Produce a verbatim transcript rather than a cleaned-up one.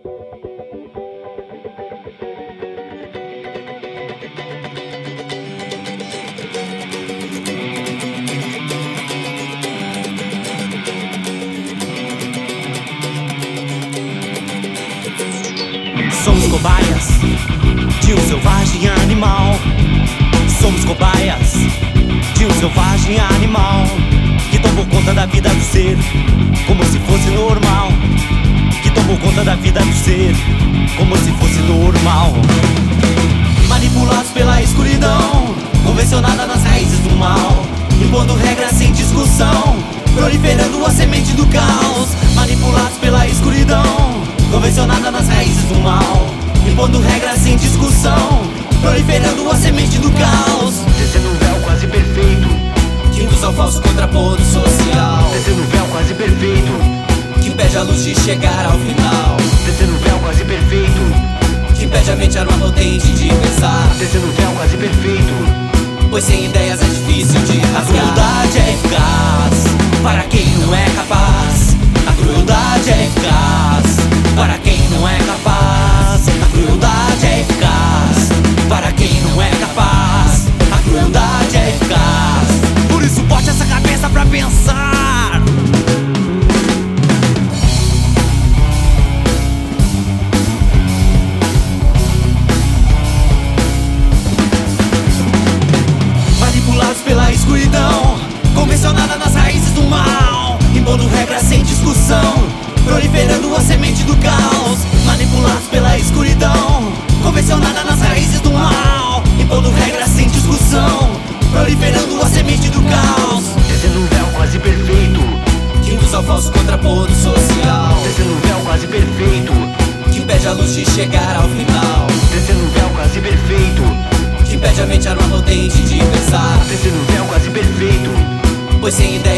Somos cobaias de um selvagem animal. Somos cobaias de um selvagem animal que tomou conta da vida do ser como se fosse normal. Que tomou conta da vida do ser como se fosse normal. Manipulados pela escuridão, convencionada nas raízes do mal, impondo regras sem discussão, proliferando a semente do caos. Manipulados pela escuridão, convencionada nas raízes do mal, impondo regras sem discussão, proliferando a semente do caos. Descendo um véu quase perfeito, que induz ao falso contraponto social. descendo um véu quase perfeito, que impede a luz de chegar ao final. descendo um véu quase perfeito, que impede a mente arma potente de pensar. descendo um véu quase perfeito, pois sem ideias é difícil de rasgar. A crueldade é eficaz para quem não é capaz. A crueldade é eficaz para quem não é capaz. A crueldade é eficaz para quem não é capaz. A crueldade é eficaz. Por isso bote essa cabeça pra pensar. Manipulados pela escuridão, convencionada nas raízes do mal, impondo regras sem discussão, proliferando a semente do caos. Manipulados pela escuridão, convencionada nas raízes do mal, impondo regras sem discussão, proliferando a semente do caos. descendo um véu quase perfeito, Que induz ao falso contraponto social. descendo um véu quase perfeito, Que impede a luz de chegar ao final. descendo um véu quase perfeito, Que impede a mente arma potente de pensar. descendo um véu quase perfeito, pois sem ideia